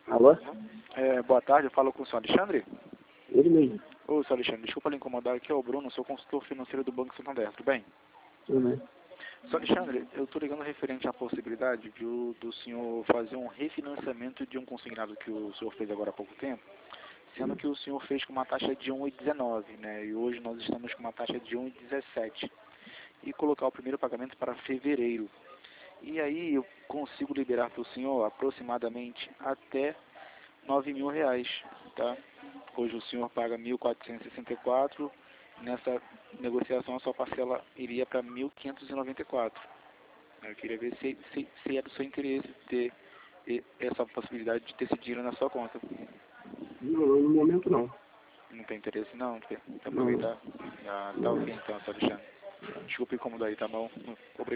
Alô? Boa tarde, eu falo com o senhor Alexandre. Ele mesmo. Ô, senhor Alexandre, desculpa lhe incomodar, aqui é o Bruno, sou consultor financeiro do Banco Santander, tudo bem? Tudo bem. Senhor Alexandre, eu estou ligando referente à possibilidade do senhor fazer um refinanciamento de um consignado que o senhor fez agora há pouco tempo, sendo que o senhor fez com uma taxa de 1,19, né, e hoje nós estamos com uma taxa de 1,17, e colocar o primeiro pagamento para fevereiro. E aí eu consigo liberar para o senhor aproximadamente até R$ 9.000, tá? Hoje o senhor paga 1.464, nessa negociação a sua parcela iria para 1.594. Eu queria ver se é do seu interesse ter essa possibilidade de ter esse dinheiro na sua conta. Não, no momento não. Não tem interesse não? Quer Não. aproveitar? Ah, tá ok então, senhor Alexandre. Desculpe incomodar aí, tá bom? Obrigado.